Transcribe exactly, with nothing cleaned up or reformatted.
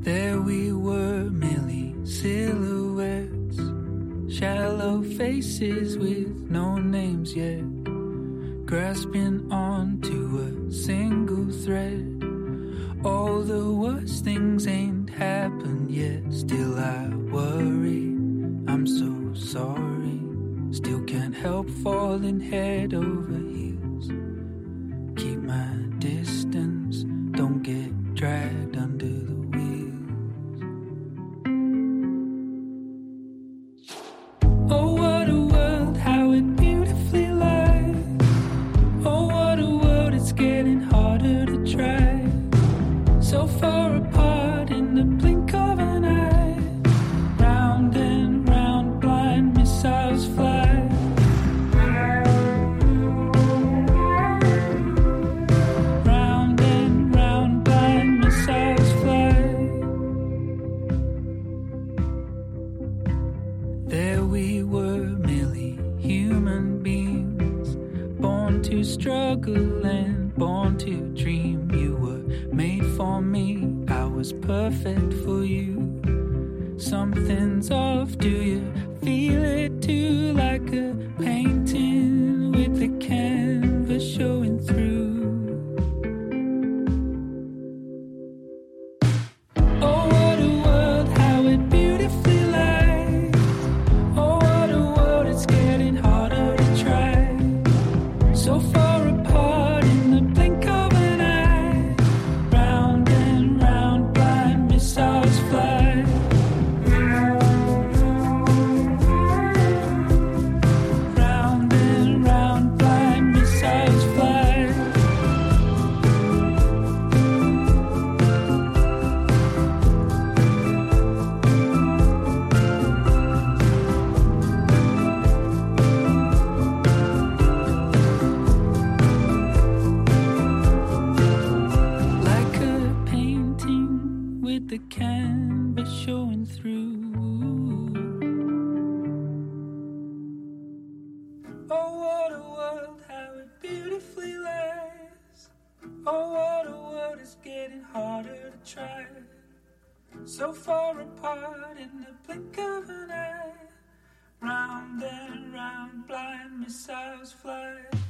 There we were, merely silhouettes, shallow faces with no names yet, grasping onto a single thread. All the worst things ain't happened yet. Still I worry, I'm so sorry. Still can't help falling head over heels. Keep my distance, don't get dragged under the wheels. Oh, what a world, how it beautifully lies. Oh, what a world, it's getting harder to try. So far apart in the blink of an eye. Round and round, blind missiles fly. Round and round, blind missiles fly. There we were, merely human beings, born to struggle and born to dream. You were made for me, I was perfect for you. Something's off, do you feel it too? Like a painting with the canvas showing through. Oh, what a world, how it beautifully lies. Oh, what a world, it's getting harder to try. So far apart in the blink of an eye. Round and round, blind missiles fly. Round and round, blind missiles fly. Like a painting with the canvas showing through. Oh, what a world, how it beautifully lies. Oh, what a world, it's getting harder to try. So far apart in the blink of an eye. Round and round, blind missiles fly.